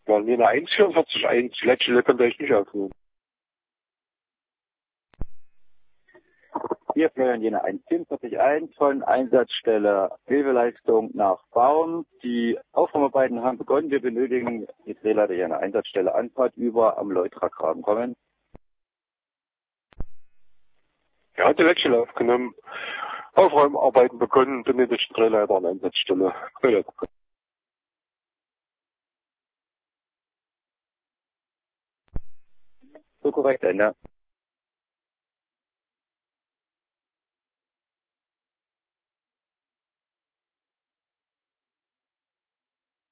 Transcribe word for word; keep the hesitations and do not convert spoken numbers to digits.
Ja, Linie eins vierundvierzig eins, die letzte Stelle konnte ich nicht aufnehmen. Hier Florian Linie eins vierundvierzig eins von Einsatzstelle Hilfeleistung nach Baum. Die Aufräumarbeiten haben begonnen. Wir benötigen die Drehleiter hier an der Einsatzstelle Anfahrt über am Leutragraben kommen. Ja, die letzte Stelle aufgenommen. Aufräumarbeiten begonnen, benötigt Drehleiter an der Einsatzstelle. Drehleiter. So korrekt, Ende.